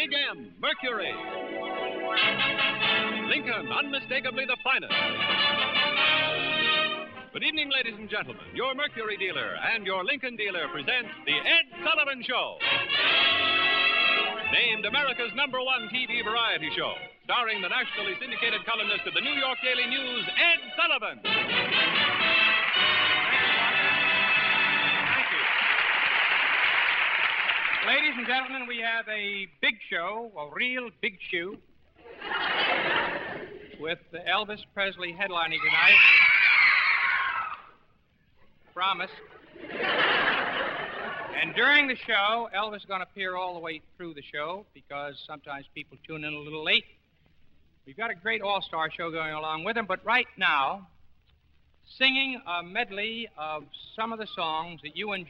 Big M, Mercury. Lincoln, unmistakably the finest. Good evening, ladies and gentlemen. Your Mercury dealer and your Lincoln dealer present The Ed Sullivan Show. Named America's #1 TV variety show, starring the nationally syndicated columnist of the New York Daily News, Ed Sullivan. Ladies and gentlemen, we have a big show, a real big shoe, with Elvis Presley headlining tonight. Promise. And during the show, Elvis is going to appear all the way through the show because sometimes people tune in a little late. We've got a great all-star show going along with him, but right now, singing a medley of some of the songs that you enjoy.